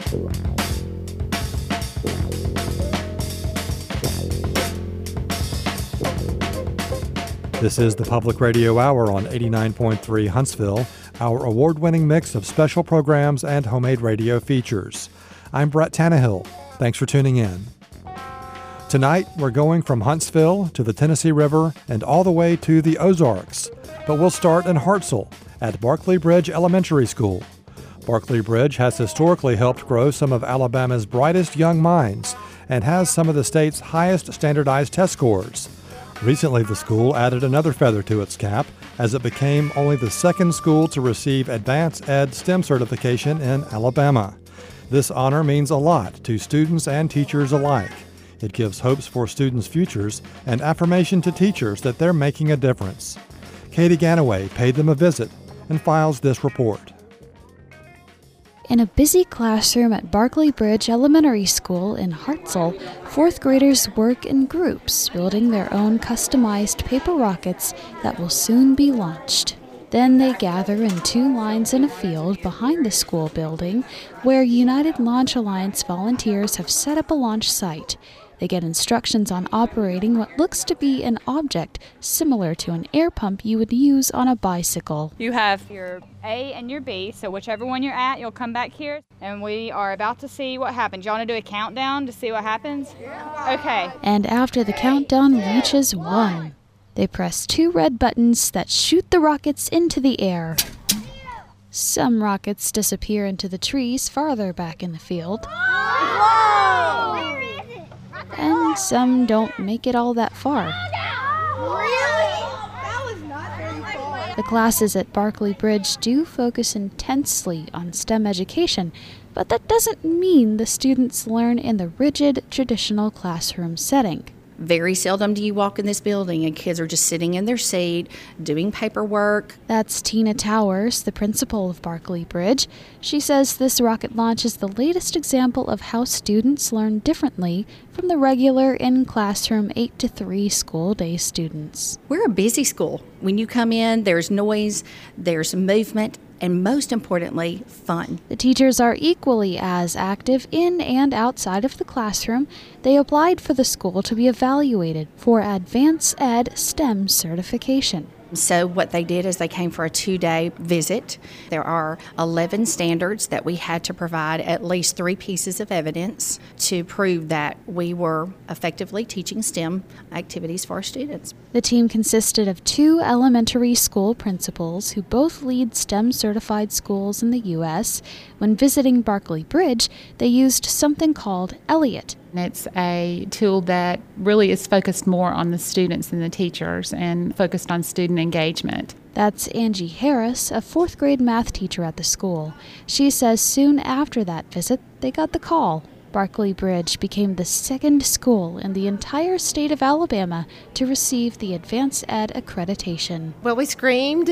This is the Public Radio Hour on 89.3 Huntsville, our award-winning mix of special programs and homemade radio features. I'm Brett Tannehill. Thanks for tuning in. Tonight, we're going from Huntsville to the Tennessee River and all the way to the Ozarks. But we'll start in Hartselle at Barkley Bridge Elementary School. Barkley Bridge has historically helped grow some of Alabama's brightest young minds and has some of the state's highest standardized test scores. Recently, the school added another feather to its cap as it became only the second school to receive Advanced Ed STEM certification in Alabama. This honor means a lot to students and teachers alike. It gives hopes for students' futures and affirmation to teachers that they're making a difference. Katie Ganaway paid them a visit and files this report. In a busy classroom at Barkley Bridge Elementary School in Hartselle, fourth graders work in groups, building their own customized paper rockets that will soon be launched. Then they gather in two lines in a field behind the school building, where United Launch Alliance volunteers have set up a launch site. They get instructions on operating what looks to be an object similar to an air pump you would use on a bicycle. You have your A and your B, so whichever one you're at, you'll come back here, and we are about to see what happens. You want to do a countdown to see what happens? Yeah. Okay. And after the countdown reaches 1, they press two red buttons that shoot the rockets into the air. Some rockets disappear into the trees farther back in the field. Whoa! And some don't make it all that far. Really? That was not very far. The classes at Barkley Bridge do focus intensely on STEM education, but that doesn't mean the students learn in the rigid, traditional classroom setting. Very seldom do you walk in this building and kids are just sitting in their seat, doing paperwork. That's Tina Towers, the principal of Barkley Bridge. She says this rocket launch is the latest example of how students learn differently from the regular in-classroom 8 to 3 school day students. We're a busy school. When you come in, there's noise, there's movement, and most importantly, fun. The teachers are equally as active in and outside of the classroom. They applied for the school to be evaluated for Advanced Ed STEM certification. So what they did is they came for a 2-day visit. There are 11 standards that we had to provide at least 3 pieces of evidence to prove that we were effectively teaching STEM activities for our students. The team consisted of 2 elementary school principals who both lead STEM certified schools in the U.S. When visiting Barkley Bridge, they used something called Elliot. It's a tool that really is focused more on the students than the teachers and focused on student engagement. That's Angie Harris, a 4th grade math teacher at the school. She says soon after that visit, they got the call. Barkley Bridge became the second school in the entire state of Alabama to receive the Advanced Ed accreditation. Well, we screamed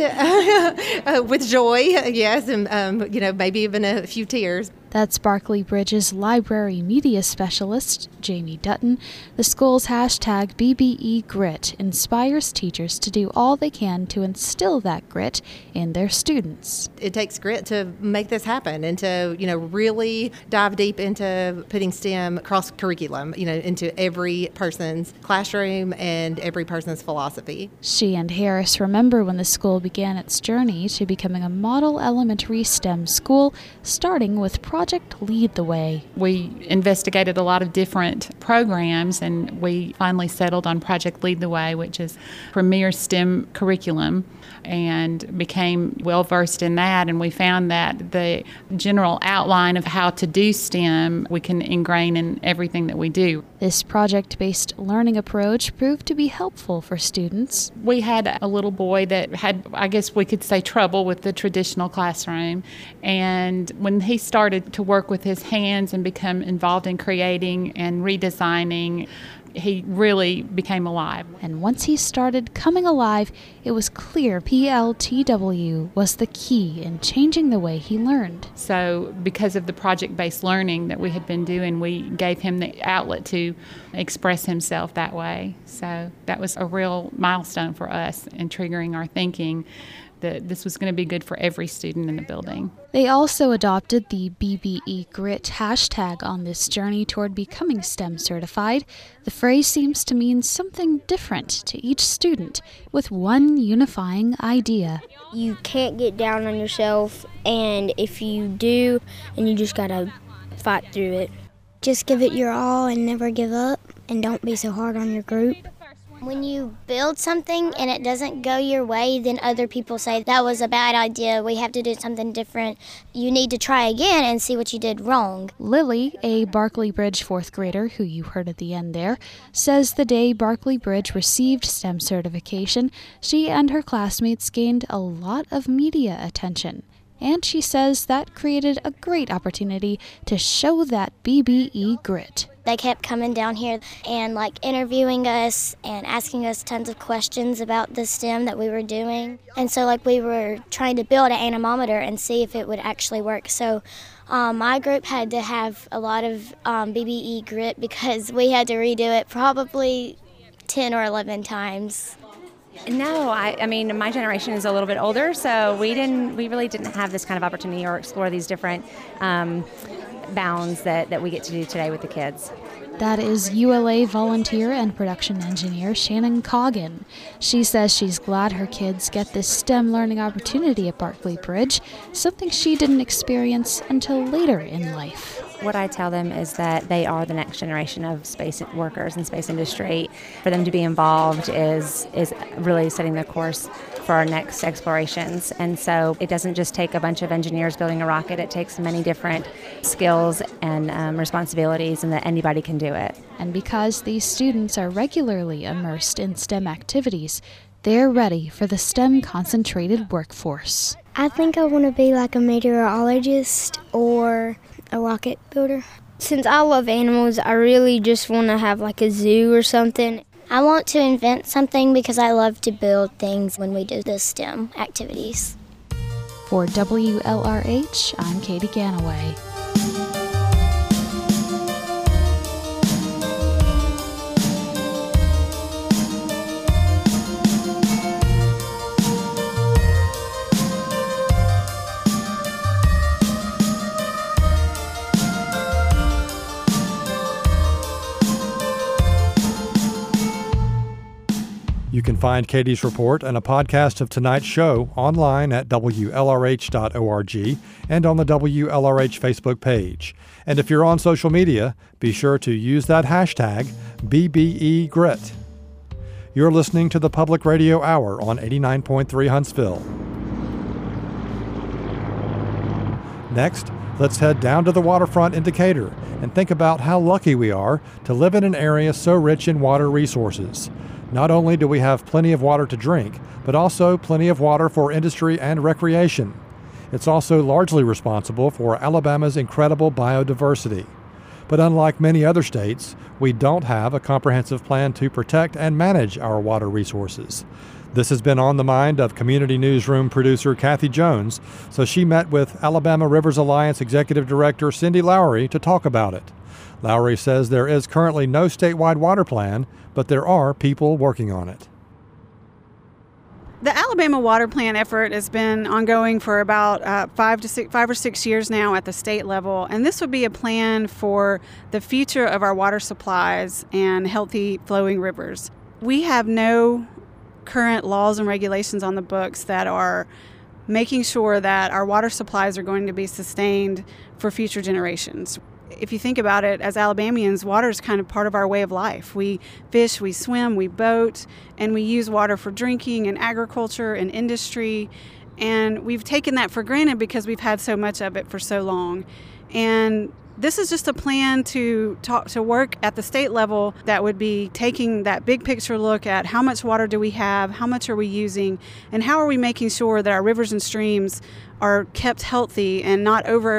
with joy, yes, and maybe even a few tears. That's Barkley Bridge's library media specialist, Jamie Dutton. The school's hashtag BBEGrit inspires teachers to do all they can to instill that grit in their students. It takes grit to make this happen and to, really dive deep into putting STEM cross curriculum, into every person's classroom and every person's philosophy. She and Harris remember when the school began its journey to becoming a model elementary STEM school, starting with Project Lead the Way. We investigated a lot of different programs, and we finally settled on Project Lead the Way, which is premier STEM curriculum, and became well-versed in that. And we found that the general outline of how to do STEM we can ingrain in everything that we do. This project-based learning approach proved to be helpful for students. We had a little boy that had, I guess we could say, trouble with the traditional classroom. And when he started to work with his hands and become involved in creating and redesigning, he really became alive. And once he started coming alive, it was clear PLTW was the key in changing the way he learned. So because of the project-based learning that we had been doing, we gave him the outlet to express himself that way. So that was a real milestone for us in triggering our thinking that this was going to be good for every student in the building. They also adopted the BBE Grit hashtag on this journey toward becoming STEM certified. The phrase seems to mean something different to each student, with one unifying idea. You can't get down on yourself, and if you do, and you just gotta fight through it. Just give it your all and never give up, and don't be so hard on your group. When you build something and it doesn't go your way, then other people say, that was a bad idea, we have to do something different. You need to try again and see what you did wrong. Lily, a Barkley Bridge fourth grader who you heard at the end there, says the day Barkley Bridge received STEM certification, she and her classmates gained a lot of media attention. And she says that created a great opportunity to show that BBE grit. They kept coming down here and interviewing us and asking us tons of questions about the STEM that we were doing. And so we were trying to build an anemometer and see if it would actually work. So my group had to have a lot of BBE grit because we had to redo it probably 10 or 11 times. No, I mean, my generation is a little bit older, so we really didn't have this kind of opportunity or explore these different bounds that we get to do today with the kids. That is ULA volunteer and production engineer Shannon Coggin. She says she's glad her kids get this STEM learning opportunity at Barkley Bridge, something she didn't experience until later in life. What I tell them is that they are the next generation of space workers and space industry. For them to be involved is really setting the course for our next explorations. And so it doesn't just take a bunch of engineers building a rocket. It takes many different skills and responsibilities, and that anybody can do it. And because these students are regularly immersed in STEM activities, they're ready for the STEM concentrated workforce. I think I want to be like a meteorologist or a rocket builder. Since I love animals, I really just want to have a zoo or something. I want to invent something because I love to build things when we do the STEM activities. For WLRH, I'm Katie Ganaway. You can find Katie's report and a podcast of tonight's show online at WLRH.org and on the WLRH Facebook page. And if you're on social media, be sure to use that hashtag BBEGrit. You're listening to the Public Radio Hour on 89.3 Huntsville. Next, let's head down to the waterfront in Decatur and think about how lucky we are to live in an area so rich in water resources. Not only do we have plenty of water to drink, but also plenty of water for industry and recreation. It's also largely responsible for Alabama's incredible biodiversity. But unlike many other states, we don't have a comprehensive plan to protect and manage our water resources. This has been on the mind of Community Newsroom producer Kathy Jones, so she met with Alabama Rivers Alliance Executive Director Cindy Lowry to talk about it. Lowry says there is currently no statewide water plan, but there are people working on it. The Alabama Water Plan effort has been ongoing for about 5 or 6 years now at the state level, and this would be a plan for the future of our water supplies and healthy flowing rivers. We have no current laws and regulations on the books that are making sure that our water supplies are going to be sustained for future generations. If you think about it, as Alabamians, water is kind of part of our way of life. We fish, we swim, we boat, and we use water for drinking and agriculture and industry. And we've taken that for granted because we've had so much of it for so long. And this is just a plan to work at the state level that would be taking that big picture look at how much water do we have, how much are we using, and how are we making sure that our rivers and streams are kept healthy and not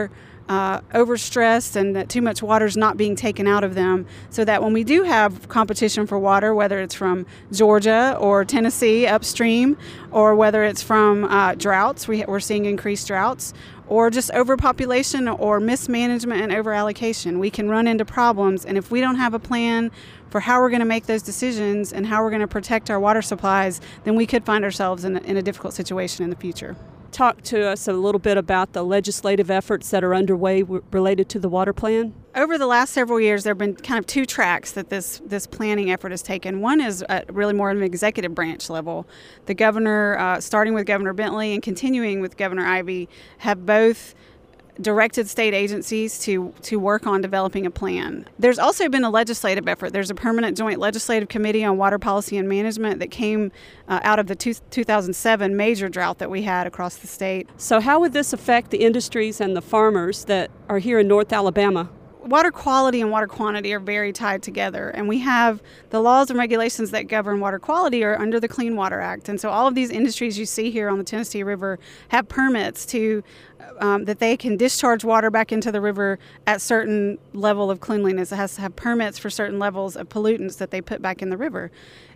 overstressed and that too much water is not being taken out of them, so that when we do have competition for water, whether it's from Georgia or Tennessee upstream, or whether it's from droughts, we're seeing increased droughts, or just overpopulation or mismanagement and overallocation, we can run into problems. And if we don't have a plan for how we're going to make those decisions and how we're going to protect our water supplies, then we could find ourselves in a difficult situation in the future. Talk to us a little bit about the legislative efforts that are underway related to the water plan. Over the last several years, there have been kind of two tracks that this planning effort has taken. One is really more at an executive branch level. The governor, starting with Governor Bentley and continuing with Governor Ivey, have both directed state agencies to work on developing a plan. There's also been a legislative effort. There's a permanent joint legislative committee on water policy and management that came out of the 2007 major drought that we had across the state. So how would this affect the industries and the farmers that are here in North Alabama? Water quality and water quantity are very tied together, and we have the laws and regulations that govern water quality are under the Clean Water Act. And so all of these industries you see here on the Tennessee River have permits to that they can discharge water back into the river at certain level of cleanliness. It has to have permits for certain levels of pollutants that they put back in the river.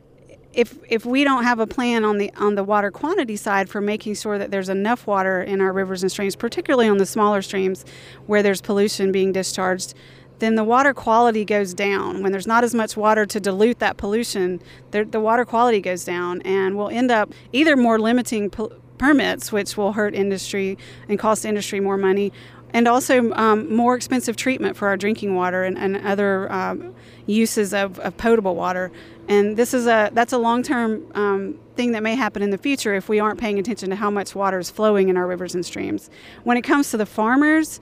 If we don't have a plan on the water quantity side for making sure that there's enough water in our rivers and streams, particularly on the smaller streams where there's pollution being discharged, then the water quality goes down. When there's not as much water to dilute that pollution, the water quality goes down, and we'll end up either more limiting permits, which will hurt industry and cost industry more money, and also more expensive treatment for our drinking water and other uses of potable water. And that's a long-term thing that may happen in the future if we aren't paying attention to how much water is flowing in our rivers and streams. When it comes to the farmers,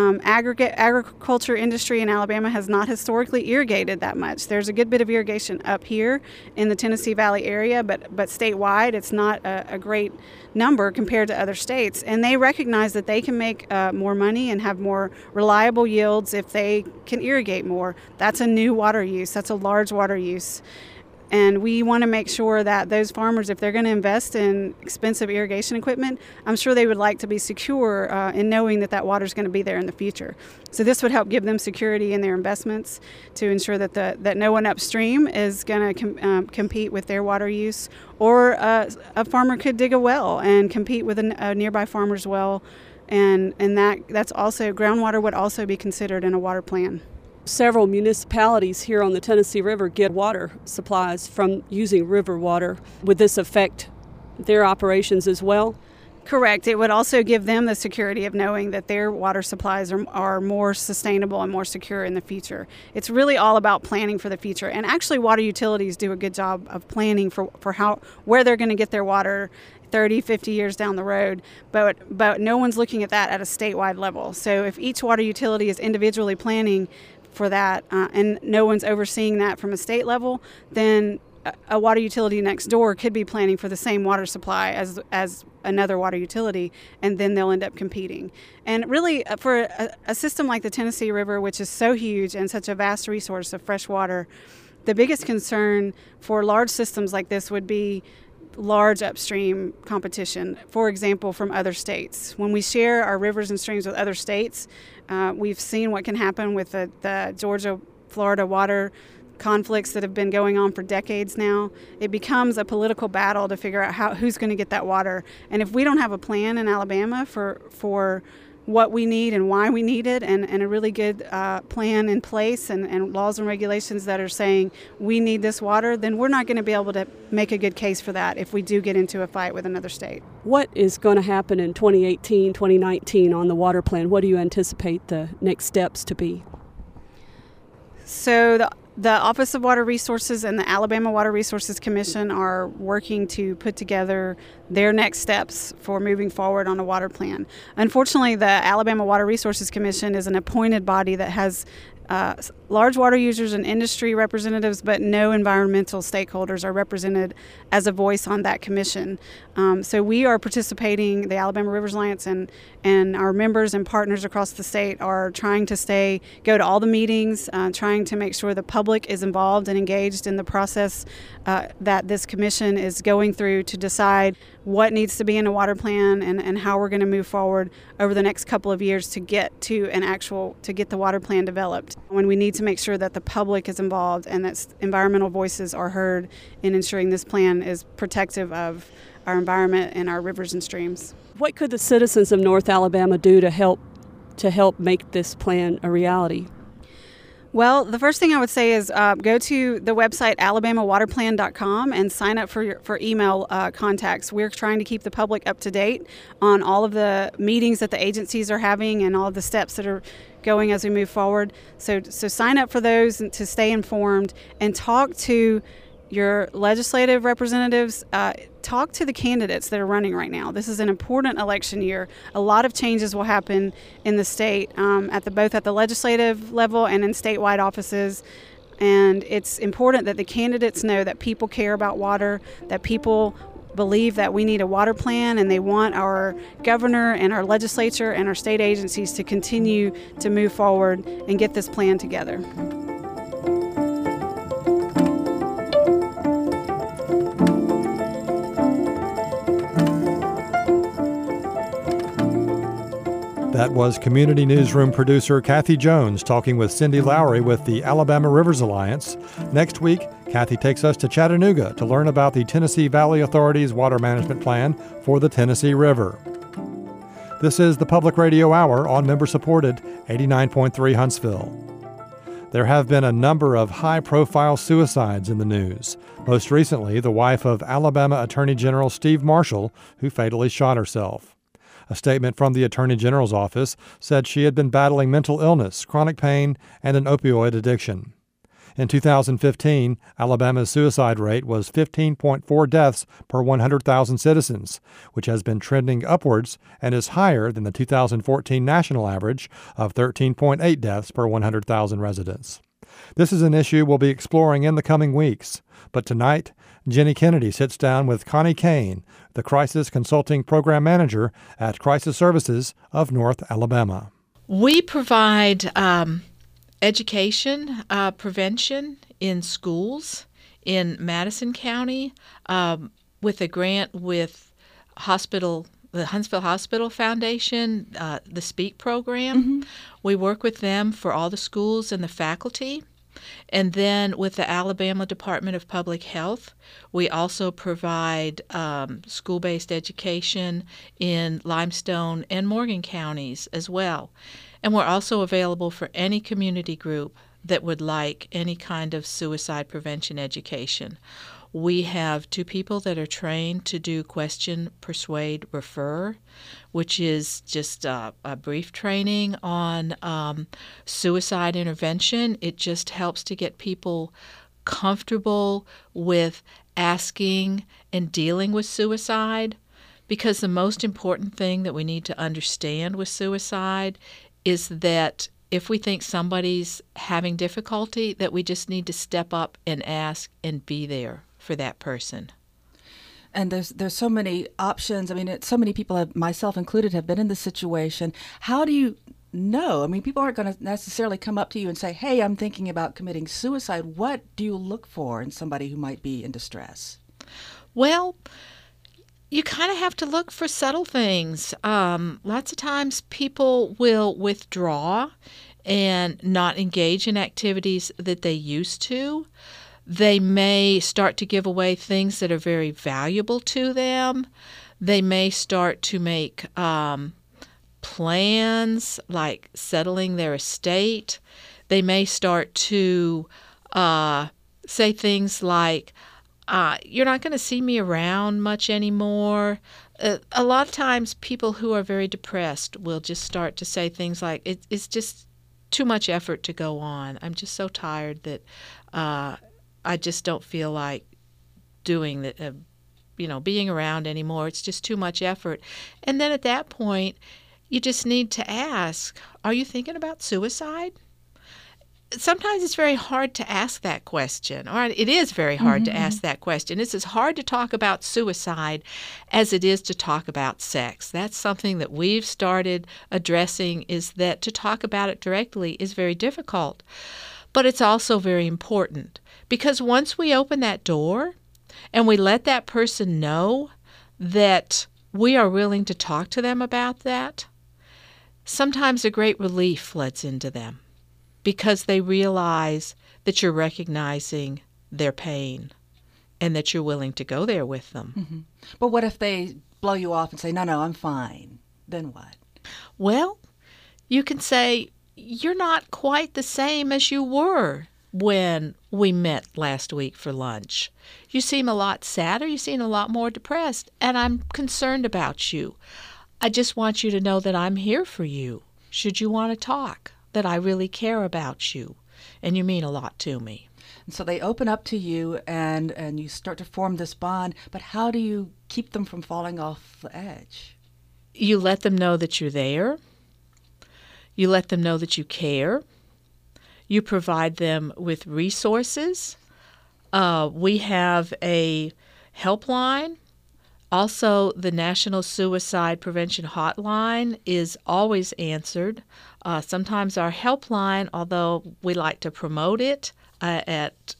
agriculture industry in Alabama has not historically irrigated that much. There's a good bit of irrigation up here in the Tennessee Valley area, but statewide it's not a great number compared to other states. And they recognize that they can make more money and have more reliable yields if they can irrigate more. That's a new water use. That's a large water use. And we want to make sure that those farmers, if they're going to invest in expensive irrigation equipment, I'm sure they would like to be secure in knowing that water is going to be there in the future. So this would help give them security in their investments to ensure that no one upstream is going to compete with their water use. Or a farmer could dig a well and compete with a nearby farmer's well. And that's also, groundwater would also be considered in a water plan. Several municipalities here on the Tennessee River get water supplies from using river water. Would this affect their operations as well? Correct. It would also give them the security of knowing that their water supplies are more sustainable and more secure in the future. It's really all about planning for the future. And actually, water utilities do a good job of planning for where they're going to get their water 30, 50 years down the road, but no one's looking at that at a statewide level. So if each water utility is individually planning for that and no one's overseeing that from a state level, then a water utility next door could be planning for the same water supply as another water utility, and then they'll end up competing. And really, for a system like the Tennessee River, which is so huge and such a vast resource of fresh water, the biggest concern for large systems like this would be large upstream competition, for example, from other states. When we share our rivers and streams with other states, we've seen what can happen with the Georgia-Florida water conflicts that have been going on for decades now. It becomes a political battle to figure out who's going to get that water. And if we don't have a plan in Alabama for what we need and why we need it, and a really good plan in place and laws and regulations that are saying we need this water, then we're not going to be able to make a good case for that if we do get into a fight with another state. What is going to happen in 2018, 2019 on the water plan? What do you anticipate the next steps to be? So the Office of Water Resources and the Alabama Water Resources Commission are working to put together their next steps for moving forward on a water plan. Unfortunately, the Alabama Water Resources Commission is an appointed body that has large water users and industry representatives, but no environmental stakeholders are represented as a voice on that commission. So we are participating, the Alabama Rivers Alliance and our members and partners across the state are trying to go to all the meetings, trying to make sure the public is involved and engaged in the process that this commission is going through to decide what needs to be in a water plan and how we're going to move forward over the next couple of years to get to get the water plan developed. When we need to make sure that the public is involved and that environmental voices are heard in ensuring this plan is protective of our environment and our rivers and streams. What could the citizens of North Alabama do to help make this plan a reality? Well, the first thing I would say is go to the website alabamawaterplan.com and sign up for email contacts. We're trying to keep the public up to date on all of the meetings that the agencies are having and all of the steps that are going as we move forward. So sign up for those and to stay informed and talk to your legislative representatives. Talk to the candidates that are running right now. This is an important election year. A lot of changes will happen in the state, both at the legislative level and in statewide offices. And it's important that the candidates know that people care about water, that people believe that we need a water plan, and they want our governor and our legislature and our state agencies to continue to move forward and get this plan together. That was Community Newsroom producer Kathy Jones talking with Cindy Lowry with the Alabama Rivers Alliance. Next week, Kathy takes us to Chattanooga to learn about the Tennessee Valley Authority's water management plan for the Tennessee River. This is the Public Radio Hour on member-supported 89.3 Huntsville. There have been a number of high-profile suicides in the news. Most recently, the wife of Alabama Attorney General Steve Marshall, who fatally shot herself. A statement from the Attorney General's office said she had been battling mental illness, chronic pain, and an opioid addiction. In 2015, Alabama's suicide rate was 15.4 deaths per 100,000 citizens, which has been trending upwards and is higher than the 2014 national average of 13.8 deaths per 100,000 residents. This is an issue we'll be exploring in the coming weeks. But tonight, Jenny Kennedy sits down with Connie Kane, the Crisis Consulting Program Manager at Crisis Services of North Alabama. We provide education, prevention in schools in Madison County with a grant with the Huntsville Hospital Foundation, the SPEAK program. Mm-hmm. We work with them for all the schools and the faculty. And then with the Alabama Department of Public Health, we also provide school-based education in Limestone and Morgan counties as well. And we're also available for any community group that would like any kind of suicide prevention education. We have 2 people that are trained to do question, persuade, refer, which is just a brief training on suicide intervention. It just helps to get people comfortable with asking and dealing with suicide, because the most important thing that we need to understand with suicide is that if we think somebody's having difficulty, that we just need to step up and ask and be there for that person. And there's so many options. I mean, so many people, myself included, have been in this situation. How do you know? I mean, people aren't going to necessarily come up to you and say, hey, I'm thinking about committing suicide. What do you look for in somebody who might be in distress? Well, you kind of have to look for subtle things. Lots of times people will withdraw and not engage in activities that they used to. They may start to give away things that are very valuable to them. They may start to make plans like settling their estate. They may start to say things like, you're not going to see me around much anymore. A lot of times people who are very depressed will just start to say things like, it's just too much effort to go on. I'm just so tired that I just don't feel like doing that, being around anymore. It's just too much effort. And then at that point, you just need to ask, are you thinking about suicide? sometimes it's very hard to ask that question, or it is very hard to ask that question. It's as hard to talk about suicide as it is to talk about sex. That's something that we've started addressing, is that to talk about it directly is very difficult. But it's also very important, because once we open that door and we let that person know that we are willing to talk to them about that, sometimes a great relief floods into them, because they realize that you're recognizing their pain and that you're willing to go there with them. But what if they blow you off and say, no, I'm fine? Then what? Well, you can say, you're not quite the same as you were when we met last week for lunch. You seem a lot sadder, you seem a lot more depressed, and I'm concerned about you. I just want you to know that I'm here for you, should you want to talk, that I really care about you, and you mean a lot to me. And so they open up to you, and you start to form this bond, but how do you keep them from falling off the edge? You let them know that you're there. You let them know that you care. You provide them with resources. We have a helpline. Also, the National Suicide Prevention Hotline is always answered. Sometimes our helpline, although we like to promote it at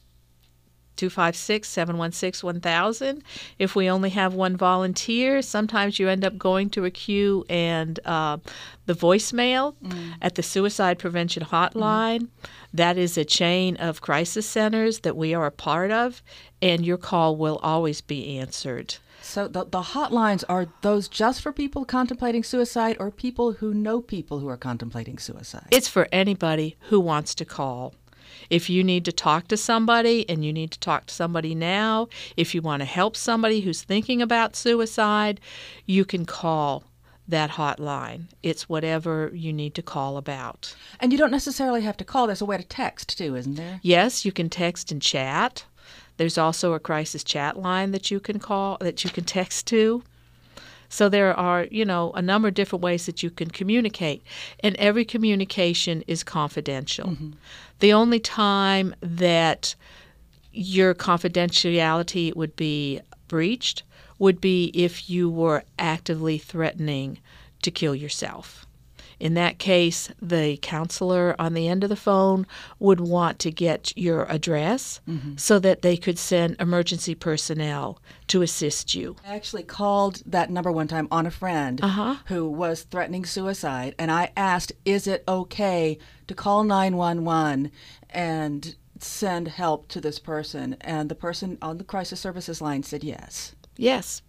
256-716-1000. If we only have one volunteer, sometimes you end up going to a queue and the voicemail at the Suicide Prevention Hotline. That is a chain of crisis centers that we are a part of, and your call will always be answered. So the hotlines, are those just for people contemplating suicide or people who know people who are contemplating suicide? It's for anybody who wants to call. If you need to talk to somebody, and you need to talk to somebody now, if you want to help somebody who's thinking about suicide, you can call that hotline. It's whatever you need to call about. And you don't necessarily have to call. There's a way to text, too, isn't there? Yes, you can text and chat. There's also a crisis chat line that you can call, that you can text to. So there are, a number of different ways that you can communicate, and every communication is confidential. The only time that your confidentiality would be breached would be if you were actively threatening to kill yourself. In that case, the counselor on the end of the phone would want to get your address so that they could send emergency personnel to assist you. I actually called that number one time on a friend who was threatening suicide, and I asked, is it okay to call 911 and send help to this person? And the person on the crisis services line said yes. Yes.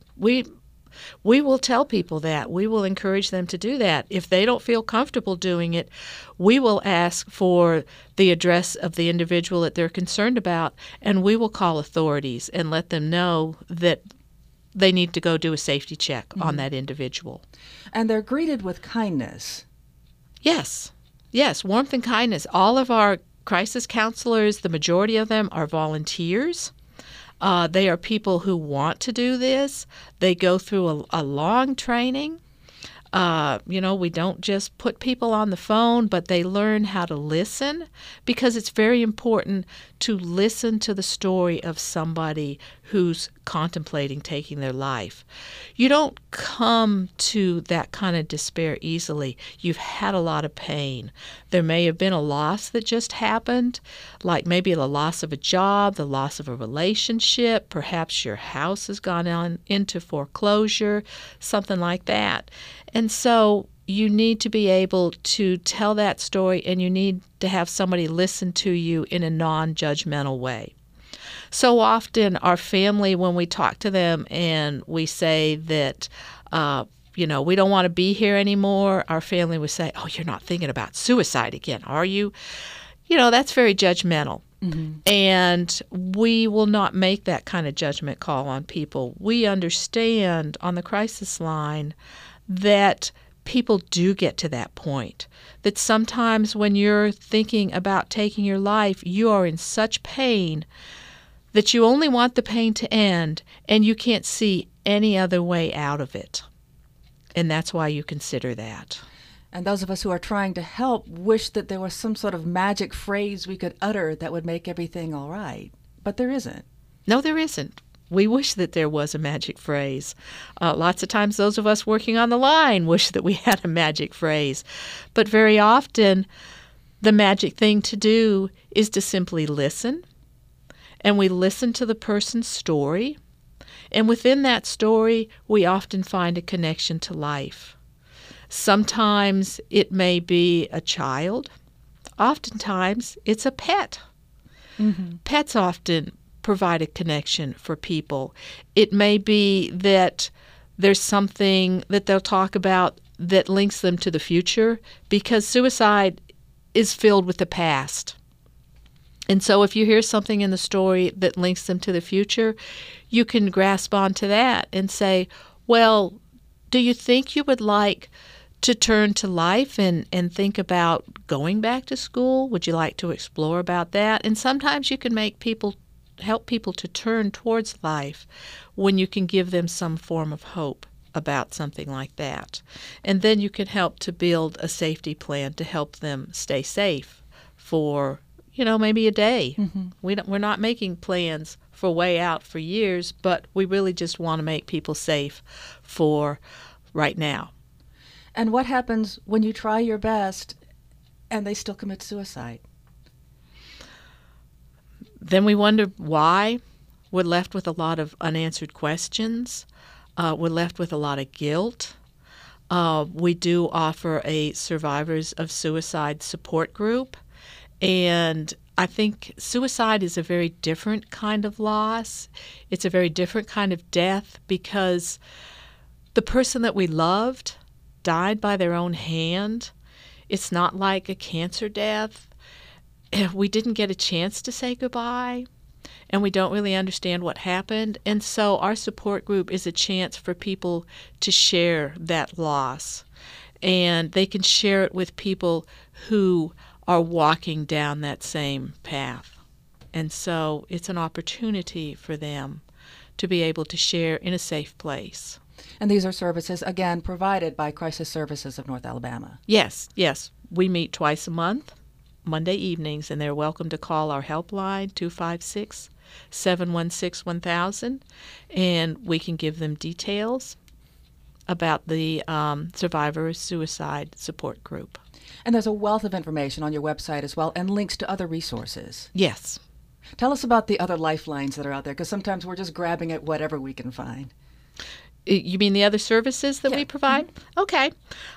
We will tell people that. We will encourage them to do that. If they don't feel comfortable doing it, we will ask for the address of the individual that they're concerned about, and we will call authorities and let them know that they need to go do a safety check on that individual. And they're greeted with kindness. Yes, warmth and kindness. All of our crisis counselors, the majority of them are volunteers. They are people who want to do this. They go through a long training. We don't just put people on the phone, but they learn how to listen, because it's very important to listen to the story of somebody who's contemplating taking their life. You don't come to that kind of despair easily. You've had a lot of pain. There may have been a loss that just happened, like maybe the loss of a job, the loss of a relationship, perhaps your house has gone on into foreclosure, something like that. And so you need to be able to tell that story, and you need to have somebody listen to you in a non-judgmental way. So often our family, when we talk to them and we say that, we don't want to be here anymore, our family would say, oh, you're not thinking about suicide again, are you? That's very judgmental. And we will not make that kind of judgment call on people. We understand on the crisis line that people do get to that point, that sometimes when you're thinking about taking your life, you are in such pain that you only want the pain to end, and you can't see any other way out of it. And that's why you consider that. And those of us who are trying to help wish that there was some sort of magic phrase we could utter that would make everything all right. But there isn't. No, there isn't. We wish that there was a magic phrase. Lots of times those of us working on the line wish that we had a magic phrase. But very often the magic thing to do is to simply listen. And we listen to the person's story. And within that story, we often find a connection to life. Sometimes it may be a child. Oftentimes it's a pet. Mm-hmm. Pets often provide a connection for people. It may be that there's something that they'll talk about that links them to the future, because suicide is filled with the past. And so if you hear something in the story that links them to the future, you can grasp onto that and say, well, do you think you would like to turn to life and think about going back to school? Would you like to explore about that? And sometimes you can help people to turn towards life when you can give them some form of hope about something like that. And then you can help to build a safety plan to help them stay safe for, maybe a day. Mm-hmm. We're not making plans for way out for years, but we really just want to make people safe for right now. And what happens when you try your best and they still commit suicide? Then we wonder why. We're left with a lot of unanswered questions. We're left with a lot of guilt. We do offer a survivors of suicide support group. And I think suicide is a very different kind of loss. It's a very different kind of death because the person that we loved died by their own hand. It's not like a cancer death. We didn't get a chance to say goodbye, and we don't really understand what happened. And so our support group is a chance for people to share that loss. And they can share it with people who are walking down that same path. And so it's an opportunity for them to be able to share in a safe place. And these are services, again, provided by Crisis Services of North Alabama. Yes. We meet twice a month, Monday evenings, and they're welcome to call our helpline, 256-716-1000, and we can give them details about the Survivor Suicide Support Group. And there's a wealth of information on your website as well, and links to other resources. Yes. Tell us about the other lifelines that are out there, because sometimes we're just grabbing at whatever we can find. You mean the other services that we provide? Mm-hmm. Okay.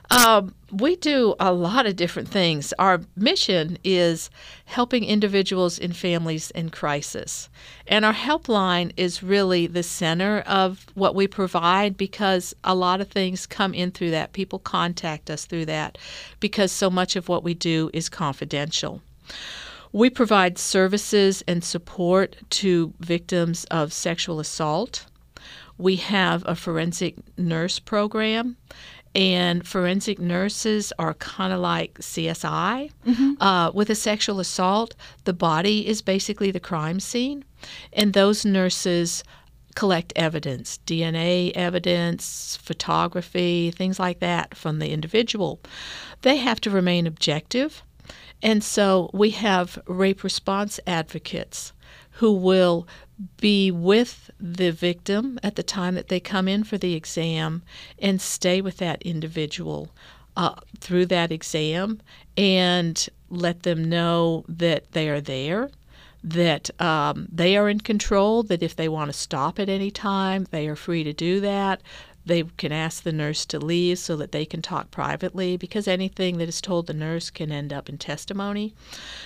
We do a lot of different things. Our mission is helping individuals and families in crisis. And our helpline is really the center of what we provide because a lot of things come in through that. People contact us through that because so much of what we do is confidential. We provide services and support to victims of sexual assault. We have a forensic nurse program, and forensic nurses are kind of like CSI. Mm-hmm. With a sexual assault, the body is basically the crime scene, and those nurses collect evidence, DNA evidence, photography, things like that from the individual. They have to remain objective, and so we have rape response advocates who will be with the victim at the time that they come in for the exam and stay with that individual through that exam and let them know that they are there, that they are in control, that if they want to stop at any time, they are free to do that. They can ask the nurse to leave so that they can talk privately because anything that is told the nurse can end up in testimony.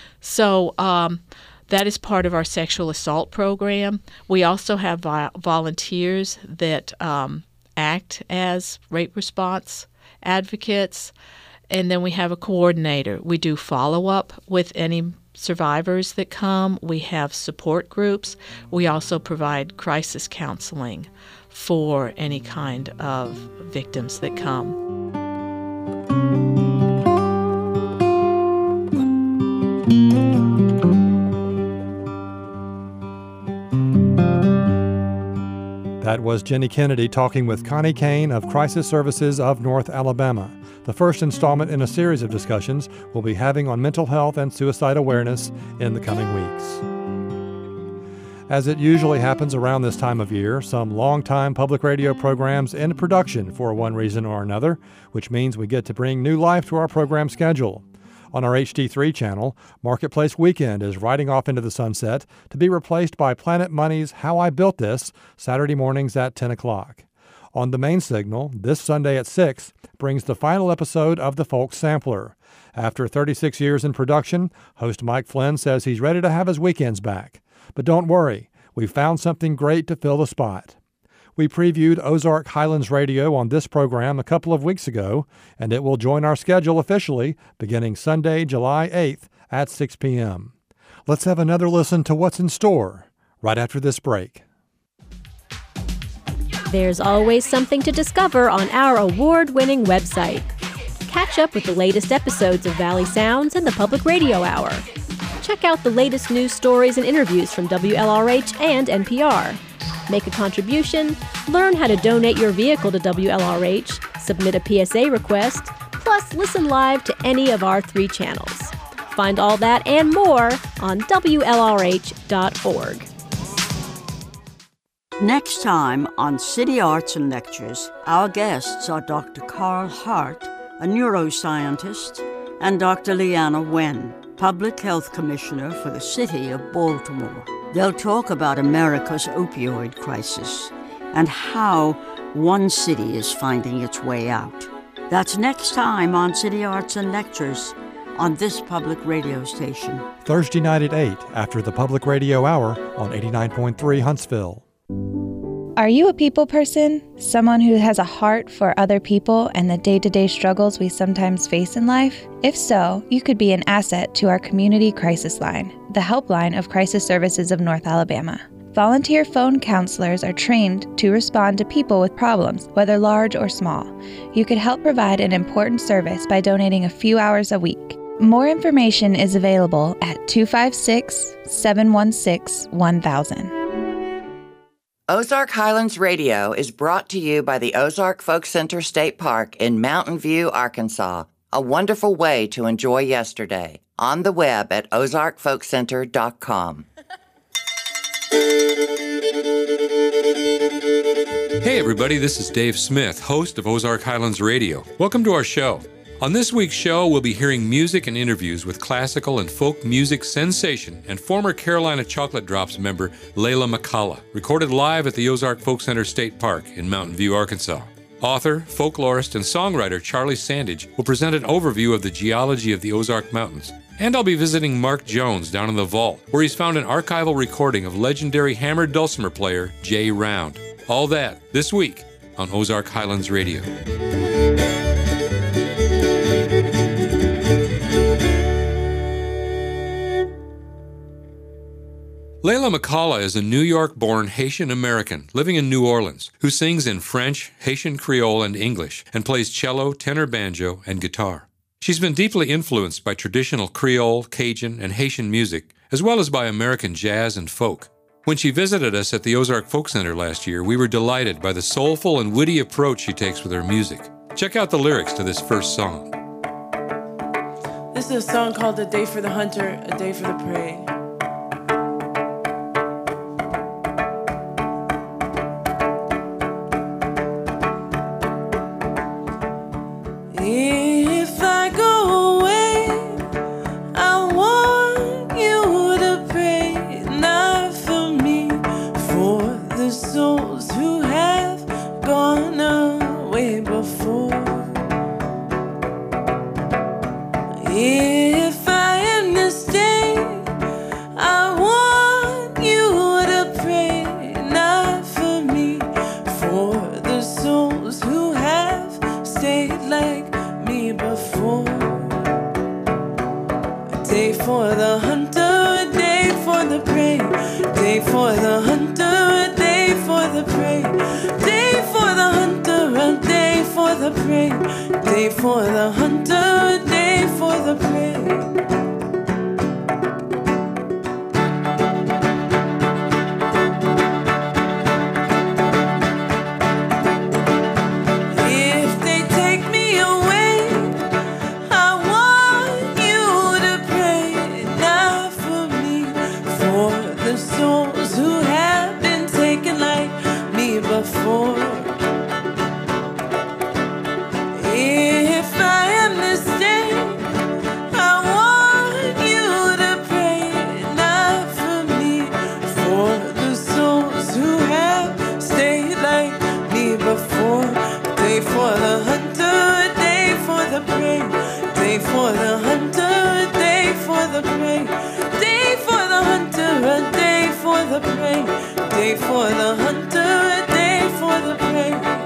So that is part of our sexual assault program. We also have volunteers that act as rape response advocates, and then we have a coordinator. We do follow-up with any survivors that come. We have support groups. We also provide crisis counseling for any kind of victims that come. That was Jenny Kennedy talking with Connie Kane of Crisis Services of North Alabama. the first installment in a series of discussions we'll be having on mental health and suicide awareness in the coming weeks. As it usually happens around this time of year, some longtime public radio programs end production for one reason or another, which means we get to bring new life to our program schedule. On our HD3 channel, Marketplace Weekend is riding off into the sunset to be replaced by Planet Money's How I Built This, Saturday mornings at 10 o'clock. On the main signal, this Sunday at 6 brings the final episode of The Folk Sampler. After 36 years in production, host Mike Flynn says he's ready to have his weekends back. But don't worry, we've found something great to fill the spot. We previewed Ozark Highlands Radio on this program a couple of weeks ago, and it will join our schedule officially beginning Sunday, July 8th at 6 p.m. Let's have another listen to what's in store right after this break. There's always something to discover on our award-winning website. Catch up with the latest episodes of Valley Sounds and the Public Radio Hour. Check out the latest news stories and interviews from WLRH and NPR. Make a contribution, learn how to donate your vehicle to WLRH, submit a PSA request, plus listen live to any of our 3 channels. Find all that and more on WLRH.org. Next time on City Arts and Lectures, our guests are Dr. Carl Hart, a neuroscientist, and Dr. Leanna Wen, Public Health Commissioner for the City of Baltimore. They'll talk about America's opioid crisis and how one city is finding its way out. That's next time on City Arts and Lectures on this public radio station. Thursday night at 8 after the Public Radio Hour on 89.3 Huntsville. Are you a people person? Someone who has a heart for other people and the day-to-day struggles we sometimes face in life? If so, you could be an asset to our Community Crisis Line, the helpline of Crisis Services of North Alabama. Volunteer phone counselors are trained to respond to people with problems, whether large or small. You could help provide an important service by donating a few hours a week. More information is available at 256-716-1000. Ozark Highlands Radio is brought to you by the Ozark Folk Center State Park in Mountain View, Arkansas, a wonderful way to enjoy yesterday. On the web at ozarkfolkcenter.com. Hey everybody, this is Dave Smith, host of Ozark Highlands Radio. Welcome to our show. On this week's show, we'll be hearing music and interviews with classical and folk music sensation and former Carolina Chocolate Drops member Layla McCalla, recorded live at the Ozark Folk Center State Park in Mountain View, Arkansas. Author, folklorist, and songwriter Charlie Sandage will present an overview of the geology of the Ozark Mountains. And I'll be visiting Mark Jones down in the vault, where he's found an archival recording of legendary hammered dulcimer player Jay Round. All that this week on Ozark Highlands Radio. Layla McCalla is a New York-born Haitian American living in New Orleans who sings in French, Haitian Creole, and English and plays cello, tenor banjo, and guitar. She's been deeply influenced by traditional Creole, Cajun, and Haitian music, as well as by American jazz and folk. When she visited us at the Ozark Folk Center last year, we were delighted by the soulful and witty approach she takes with her music. Check out the lyrics to this first song. This is a song called A Day for the Hunter, A Day for the Prey. If I go away, I want you to pray, not for me, for the souls who have gone away before. If I am to stay, I want you to pray, not for me, for the souls who have stayed like me before. A day for the hunter, a day for the prey. Day for the hunter, a day for the prey. Day for the hunter, a day for the prey. Day for the hunter, a day for the prey. If they take me away, souls who have been taken like me before. If I am mistaken, I want you to pray not for me, for the souls who have stayed like me before. Day for the hunter, day for the prey, day for the hunter, day for the prey, day for the hunter, a day for the prey, day for the hunter, a day for the prey.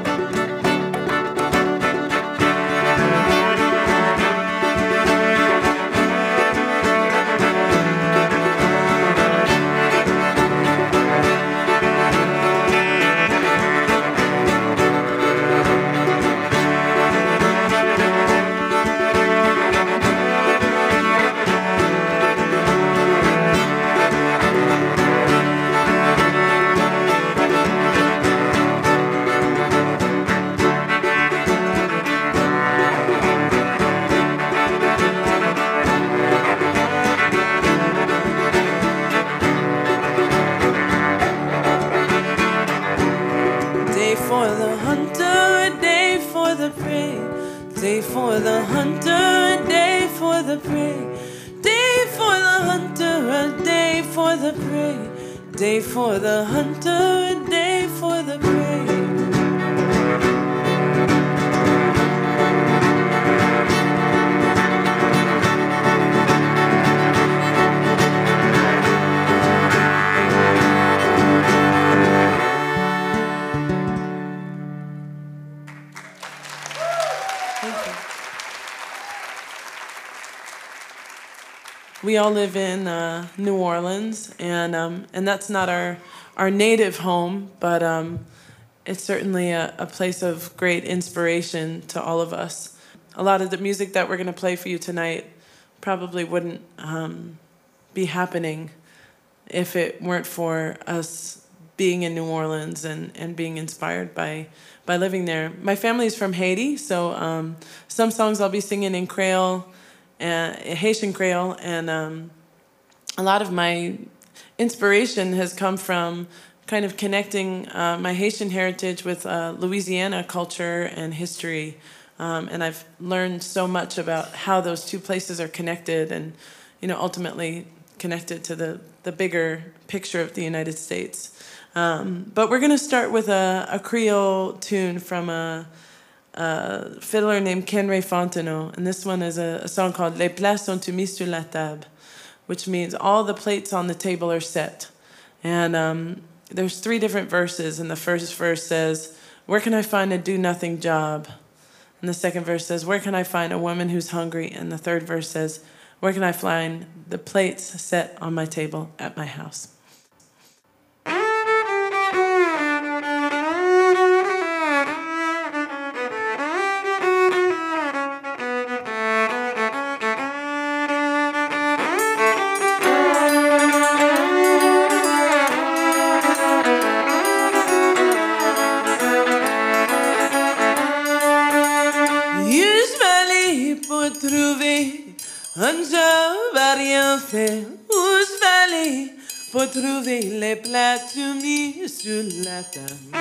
Day for the hunter, a day for the prey. Day for the hunter, a day for the prey. Day for the hunter, a day for the prey. We all live in New Orleans, and that's not our native home, but it's certainly a place of great inspiration to all of us. A lot of the music that we're going to play for you tonight probably wouldn't be happening if it weren't for us being in New Orleans and being inspired by living there. My family's from Haiti, so some songs I'll be singing in Creole, Haitian Creole, and a lot of my inspiration has come from kind of connecting my Haitian heritage with Louisiana culture and history, and I've learned so much about how those two places are connected, and ultimately connected to the bigger picture of the United States. But we're going to start with a Creole tune from a fiddler named Kenray Fontenot, and this one is a song called Les plats sont mis sur la table, which means all the plates on the table are set. And there's 3 different verses, and the first verse says, "Where can I find a do-nothing job?" And the second verse says, "Where can I find a woman who's hungry?" And the third verse says, "Where can I find the plates set on my table at my house?" Un job à rien faire, où je vais aller pour trouver les plats tout mis sur la table.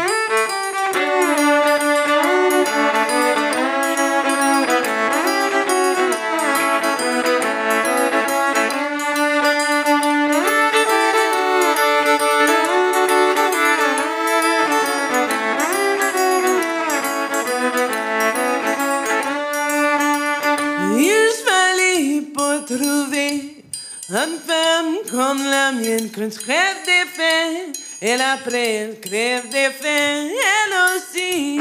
Trouver une femme comme la mienne qui crève des faim, et après elle crève des faim, elle aussi.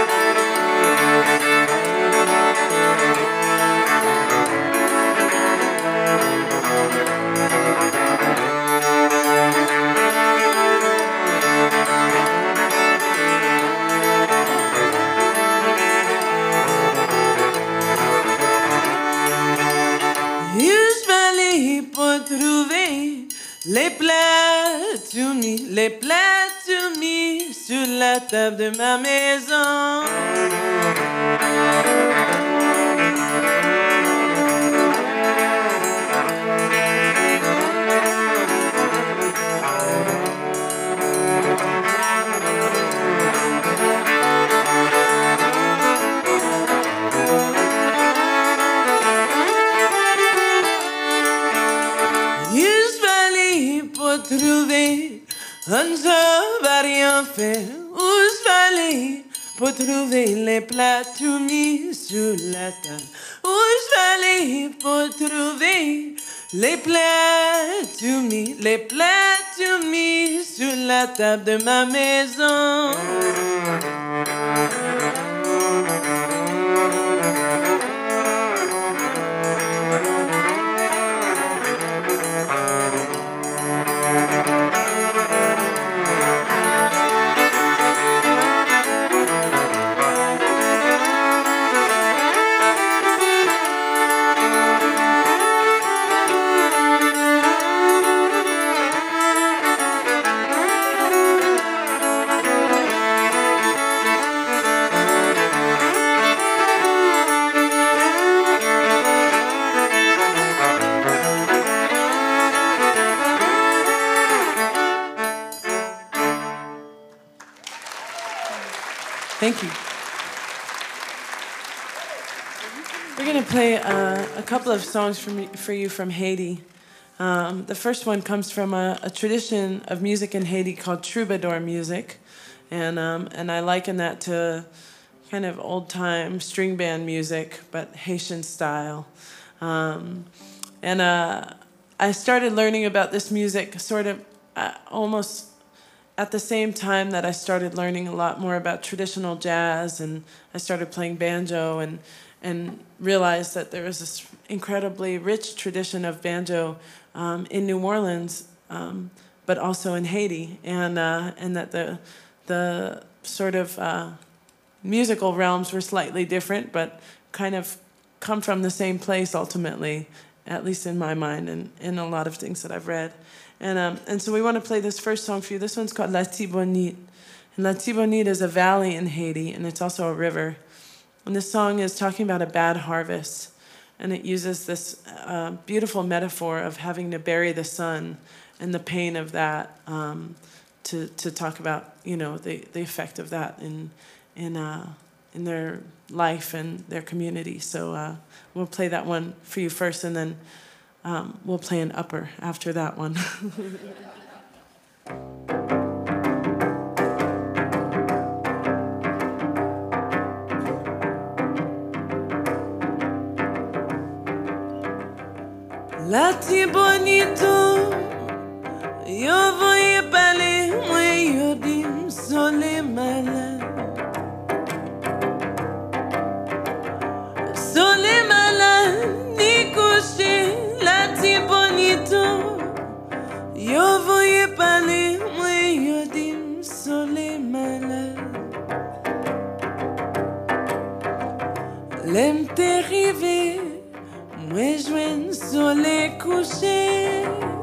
Trouver les plats tout mis sur la table de ma maison. pour trouver un job à rien faire. Où je vais aller pour trouver les plats tout mis sur la table. Où je vais aller pour trouver les plats tout mis sur la table de ma maison. Thank you. We're going to play a couple of songs for you from Haiti. The first one comes from a tradition of music in Haiti called troubadour music. And I liken that to kind of old-time string band music, but Haitian style. I started learning about this music sort of almost at the same time that I started learning a lot more about traditional jazz, and I started playing banjo and realized that there was this incredibly rich tradition of banjo in New Orleans, but also in Haiti, and that the sort of musical realms were slightly different, but kind of come from the same place ultimately, at least in my mind and in a lot of things that I've read. And so we want to play this first song for you. This one's called La Tibonite. And La Tibonite is a valley in Haiti, and it's also a river. And this song is talking about a bad harvest. And it uses this beautiful metaphor of having to bury the sun and the pain of that to talk about, you know, the effect of that in their life and their community. So we'll play that one for you first, and then we'll play an upper after that one. La Tibonito, yo voy parler, moi yo dim sole malade. Sole malade, ni couché, la Tibonito, yo voy parler, moi yo dim sole malade. L'aime t'arriver, moi joigne soleil couché.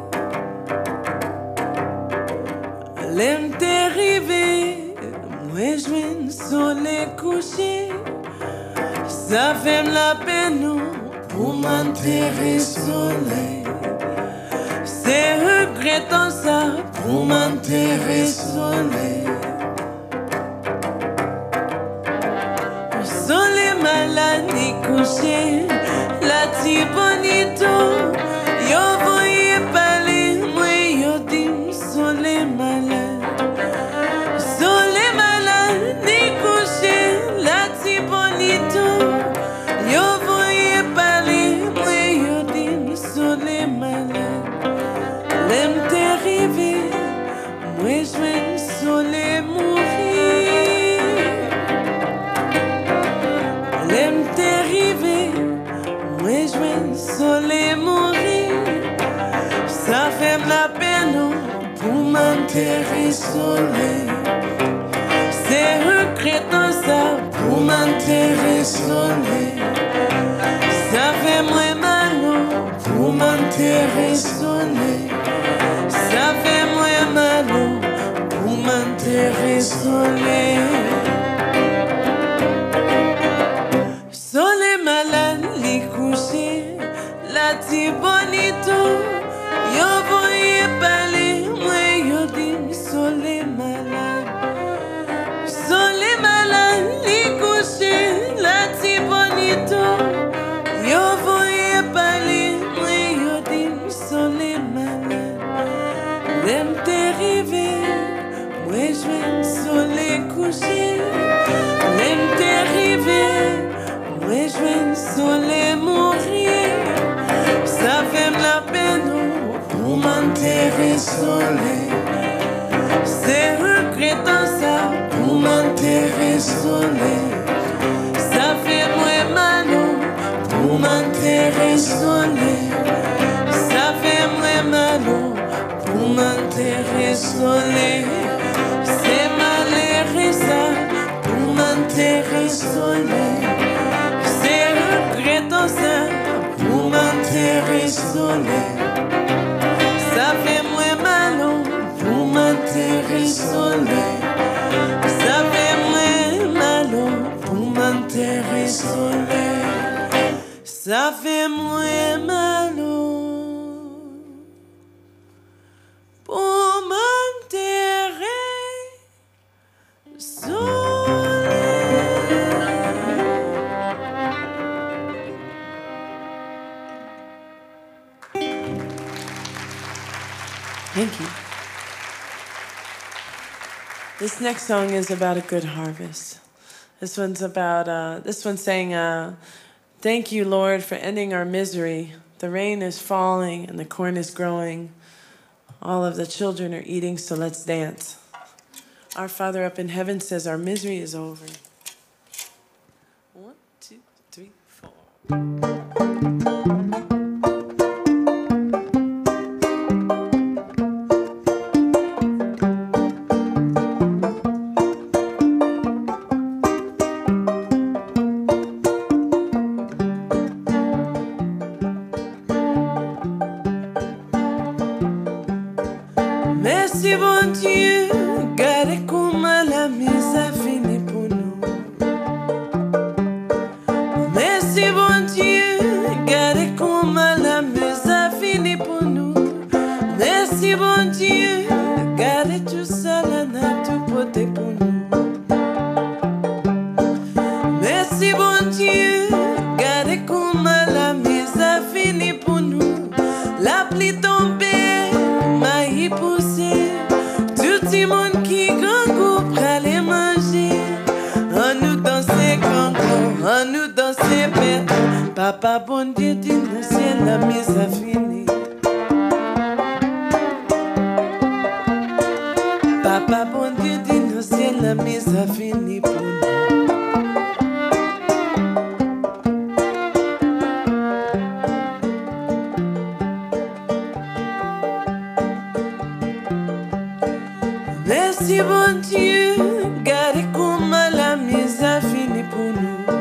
L'aime t'arriver, moi joigne soleil couché. Ça fait la peine pour m'enterrer soleil. C'est regrettant ça pour m'enterrer soleil. Soleil malade ni couché. La Tibonito, yo voy parler, moi yo dim sole malade. Sole malade, ni couché. La Tibonito, yo voy parler, moi yo dim sole malade. L'aime t'arriver, moi je sole mourir. L'aime t'arriver, moi je soleil mourir. Ça fait la peine pour m'enterrer soleil. C'est regrettant ça pour m'enterrer soleil. Ça fait moins mal pour m'enterrer soleil. Ça fait moins mal pour m'enterrer soleil. Soleil malade, li couché, la Tibonito, yo voy parler, moi yo dim soleil malade. Soleil malade, li couché, la Tibonito, yo voy parler, moi yo dim soleil malade. pour m'enterrer soleil. C'est regrettant ça pour m'enterrer soleil. Ça fait moins mal pour m'enterrer soleil. Ça fait moins mal pour m'enterrer soleil. C'est malheureux ça pour m'enterrer soleil. C'est regrettant ça pour m'enterrer soleil. Ça fait moins mal pour m'enterrer soleil. Ça fait moins mal pour m'enterrer soleil. Ça fait moins mal pour m'enterrer soleil. Thank you. This next song is about a good harvest. This one's about, this one's saying, thank you, Lord, for ending our misery. The rain is falling and the corn is growing. All of the children are eating, so let's dance. Our Father up in heaven says our misery is over. 1, 2, 3, 4. Merci bon Dieu, regardez comment la mise a fini pour nous. Merci bon Dieu, regardez comment la mise a fini pour nous. Merci bon Dieu, regardez tout ça, la n'a tout porté pour nous. Merci bon Dieu, regardez comment la mise a fini pour nous. La pluie tombée, maïs poussé, tout le monde qui gangou pralé manger. On nous danser cango, on nous danser bête. Papa bon Dieu dit le ciel la mise a fini. Papa bon Dieu dit le ciel la mise a fini pour nous. Merci bon Dieu, regardez comment la mise a fini pour nous.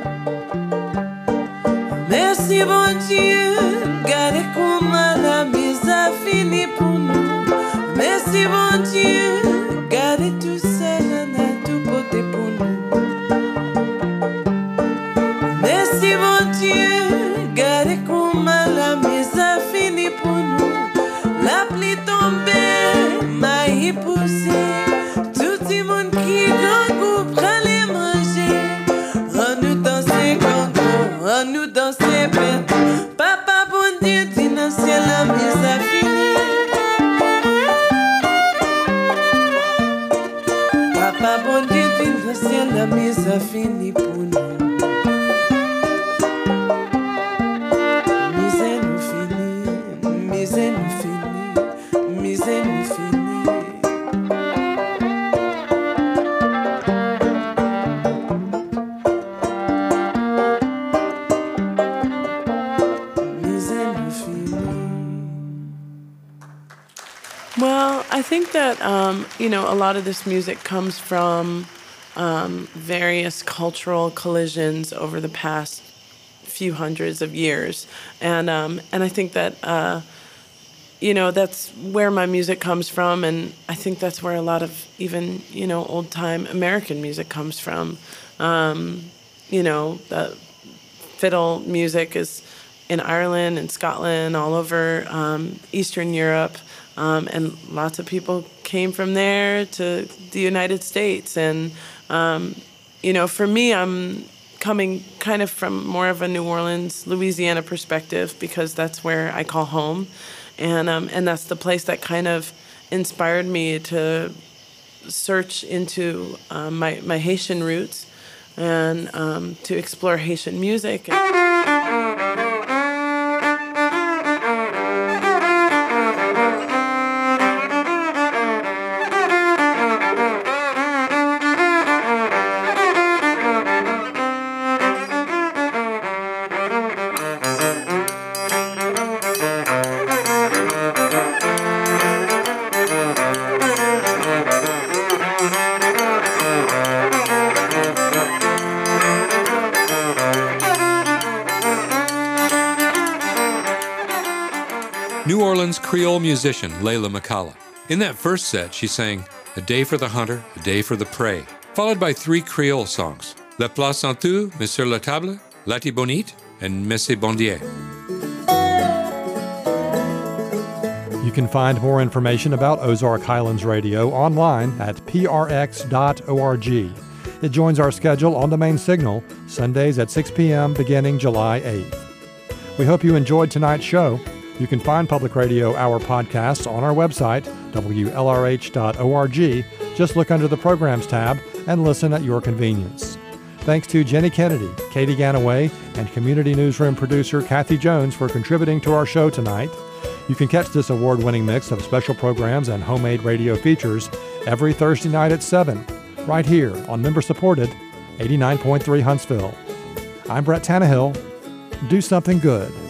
Merci bon Dieu, regardez comment la mise a fini pour nous. Merci bon Dieu, regardez tout ça, on a tout porté pour nous. Merci bon Dieu, regardez comment la mise a fini pour nous. La pluie tombée, maïs poussé, tout le monde qui gangou pralé manger. On nous danser gangou, on nous danser bête. Papa bon Dieu dit dans le ciel la mise a fini. Papa bon Dieu dit dans le ciel la mise a fini pour nous. Misère nous fini, misère nous fini, misère nous fini. Well, I think that, a lot of this music comes from various cultural collisions over the past few hundreds of years. And I think that, that's where my music comes from. And I think that's where a lot of even, old-time American music comes from. The fiddle music is in Ireland and Scotland, all over Eastern Europe. And lots of people came from there to the United States. And, for me, I'm coming kind of from more of a New Orleans, Louisiana perspective, because that's where I call home. And that's the place that kind of inspired me to search into my Haitian roots and to explore Haitian music. Creole musician Layla McCalla. In that first set, she sang A Day for the Hunter, A Day for the Prey, followed by 3 Creole songs, La Place en tout, Monsieur la Table, Lati Bonite, and Messe Bondier. You can find more information about Ozark Highlands Radio online at prx.org. It joins our schedule on the main signal, Sundays at 6 p.m. beginning July 8th. We hope you enjoyed tonight's show. You can find Public Radio Hour podcasts on our website, wlrh.org. Just look under the Programs tab and listen at your convenience. Thanks to Jenny Kennedy, Katie Ganaway, and Community Newsroom producer Kathy Jones for contributing to our show tonight. You can catch this award-winning mix of special programs and homemade radio features every Thursday night at 7, right here on member-supported 89.3 Huntsville. I'm Brett Tannehill. Do something good.